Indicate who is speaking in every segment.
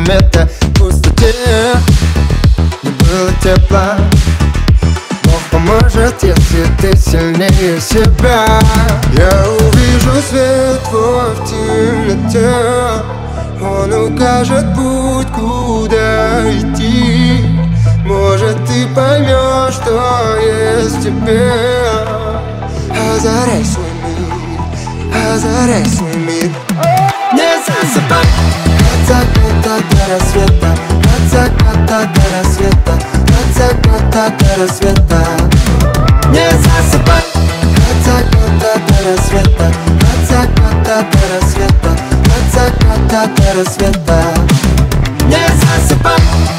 Speaker 1: всем это пустоте не было тепла. Бог поможет, если ты сильнее себя. Я увижу свет твой в темноте, он укажет путь, куда идти. Может, ты поймешь, что есть в тебе. Озаряй свой мир, озаряй свой мир. Не засыпай от заката до рассвета, от заката до рассвета, от заката до рассвета. Не засыпай от заката до рассвета, от заката до рассвета, от заката до рассвета. Не засыпай.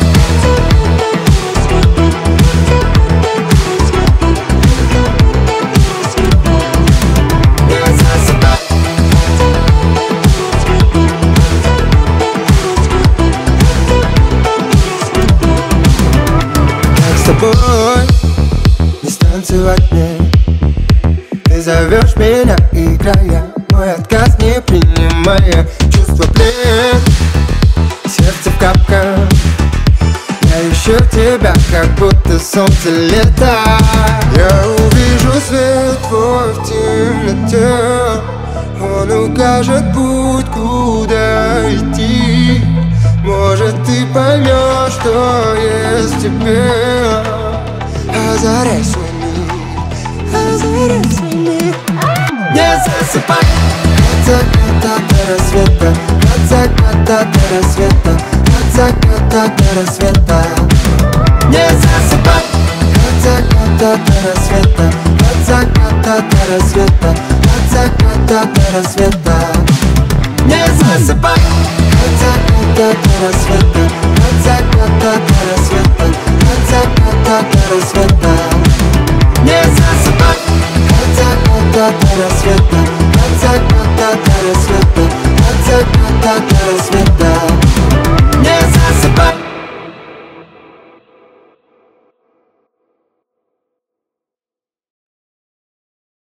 Speaker 1: С тобой не станцевать мне. Ты зовешь меня, играя, мой отказ не принимая. Чувство плен, сердце в капкан. Я ищу тебя, как будто солнце лето. Я увижу свет твой в темноте, он укажет путь, куда идти. Может, ты поймешь, что есть в тебе. Озаряй свой мир, озаряй свой мир. Не засыпай от заката до рассвета, от заката до рассвета, от заката до рассвета. Не засыпай от заката до рассвета, от заката до рассвета, от заката до рассвета. Не засыпай от заката до рассвета, от заката до рассвета, от заката до рассвета. Не засыпай от заката до рассвета, от заката до рассвета, от заката до рассвета.